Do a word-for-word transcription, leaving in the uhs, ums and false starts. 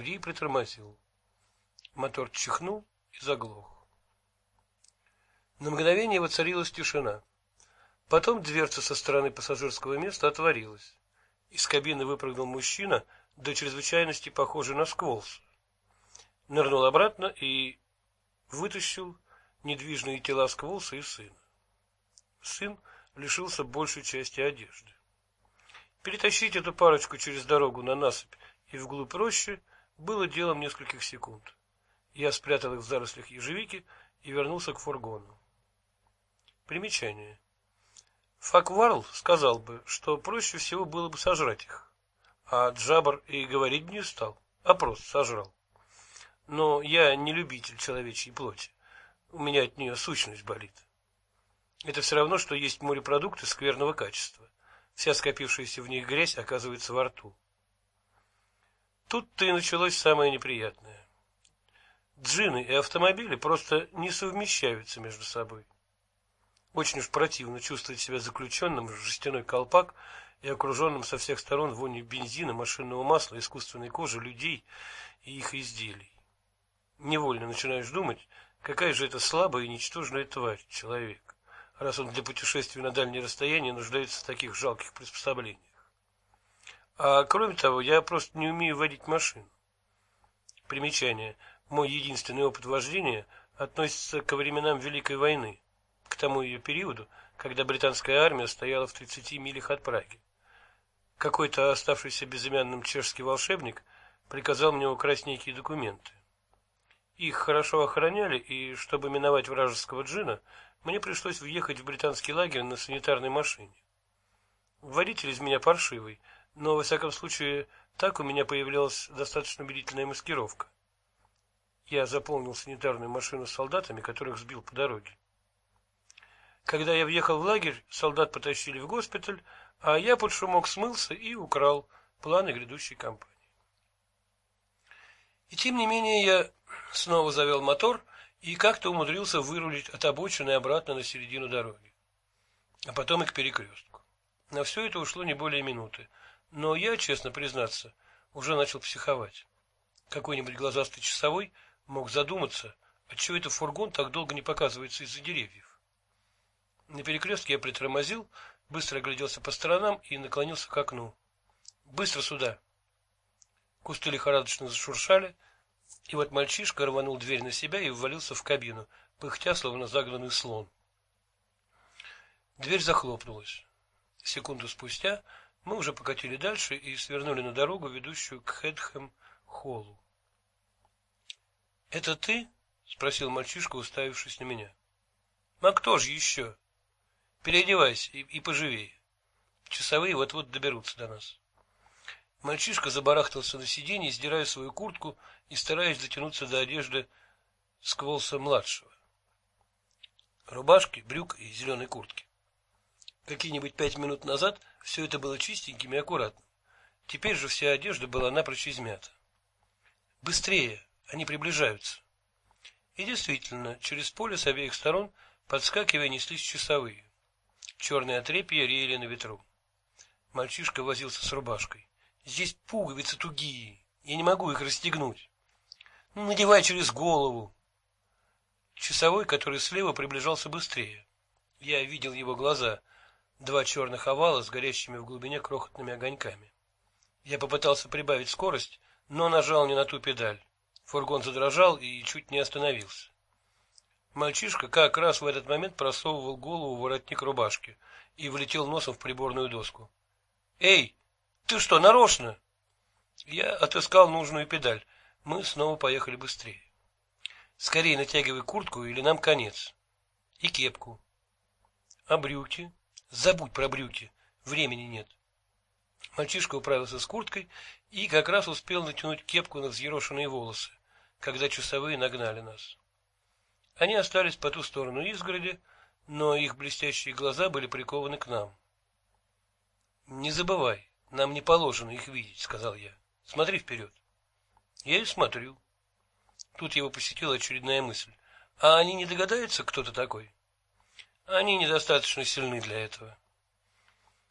бугре и притормозил. Мотор чихнул и заглох. На мгновение воцарилась тишина. Потом дверца со стороны пассажирского места отворилась. Из кабины выпрыгнул мужчина, до чрезвычайности похожий на Скволса. Нырнул обратно и вытащил недвижные тела Скволса и сына. Сын лишился большей части одежды. Перетащить эту парочку через дорогу на насыпь и вглубь рощи было делом нескольких секунд. Я спрятал их в зарослях ежевики и вернулся к фургону. Примечание. Факварл сказал бы, что проще всего было бы сожрать их, а Джабр и говорить не стал, а просто сожрал. Но я не любитель человечьей плоти, у меня от нее сущность болит. Это все равно, что есть морепродукты скверного качества. Вся скопившаяся в них грязь оказывается во рту. Тут-то и началось самое неприятное. Джинны и автомобили просто не совмещаются между собой. Очень уж противно чувствовать себя заключенным в жестяной колпак и окруженным со всех сторон вонью бензина, машинного масла, искусственной кожи, людей и их изделий. Невольно начинаешь думать, какая же это слабая и ничтожная тварь, человек, раз он для путешествий на дальние расстояния нуждается в таких жалких приспособлениях. А кроме того, я просто не умею водить машину. Примечание. Мой единственный опыт вождения относится ко временам Великой войны, к тому ее периоду, когда британская армия стояла в тридцати милях от Праги. Какой-то оставшийся безымянным чешский волшебник приказал мне украсть некие документы. Их хорошо охраняли, и чтобы миновать вражеского джина, мне пришлось въехать в британский лагерь на санитарной машине. Водитель из меня паршивый, но во всяком случае так у меня появлялась достаточно убедительная маскировка. Я заполнил санитарную машину солдатами, которых сбил по дороге. Когда я въехал в лагерь, солдат потащили в госпиталь, а я под шумок смылся и украл планы грядущей кампании. И тем не менее я снова завел мотор и как-то умудрился вырулить от обочины обратно на середину дороги, а потом и к перекрестку. На все это ушло не более минуты, но я, честно признаться, уже начал психовать. Какой-нибудь глазастый часовой мог задуматься, отчего этот фургон так долго не показывается из-за деревьев. На перекрестке я притормозил, быстро огляделся по сторонам и наклонился к окну. Быстро сюда. Кусты лихорадочно зашуршали, и вот мальчишка рванул дверь на себя и ввалился в кабину, пыхтя, словно загнанный слон. Дверь захлопнулась. Секунду спустя мы уже покатили дальше и свернули на дорогу, ведущую к Хэтхэм-холлу. «Это ты?» — спросил мальчишка, уставившись на меня. «А кто же еще? Переодевайся и, и поживее. Часовые вот-вот доберутся до нас». Мальчишка забарахтался на сиденье, сдирая свою куртку и стараясь дотянуться до одежды Скволса-младшего. Рубашки, брюк и зеленой куртки. Какие-нибудь пять минут назад все это было чистеньким и аккуратным. Теперь же вся одежда была напрочь измята. «Быстрее! Они приближаются!» И действительно, через поле с обеих сторон, подскакивая, неслись часовые. Черные отрепья реяли на ветру. Мальчишка возился с рубашкой. «Здесь пуговицы тугие, я не могу их расстегнуть». «Ну, надевай через голову». Часовой, который слева, приближался быстрее. Я видел его глаза, два черных овала с горящими в глубине крохотными огоньками. Я попытался прибавить скорость, но нажал не на ту педаль. Фургон задрожал и чуть не остановился. Мальчишка как раз в этот момент просовывал голову в воротник рубашки и влетел носом в приборную доску. «Эй, ты что, нарочно?» Я отыскал нужную педаль. Мы снова поехали быстрее. «Скорее натягивай куртку, или нам конец. И кепку. А брюки? Забудь про брюки, времени нет». Мальчишка управился с курткой и как раз успел натянуть кепку на взъерошенные волосы, когда часовые нагнали нас. Они остались по ту сторону изгороди, но их блестящие глаза были прикованы к нам. «Не забывай, нам не положено их видеть», — сказал я. «Смотри вперед». Я и смотрю. Тут его посетила очередная мысль. «А они не догадаются, кто ты такой?» «Они недостаточно сильны для этого».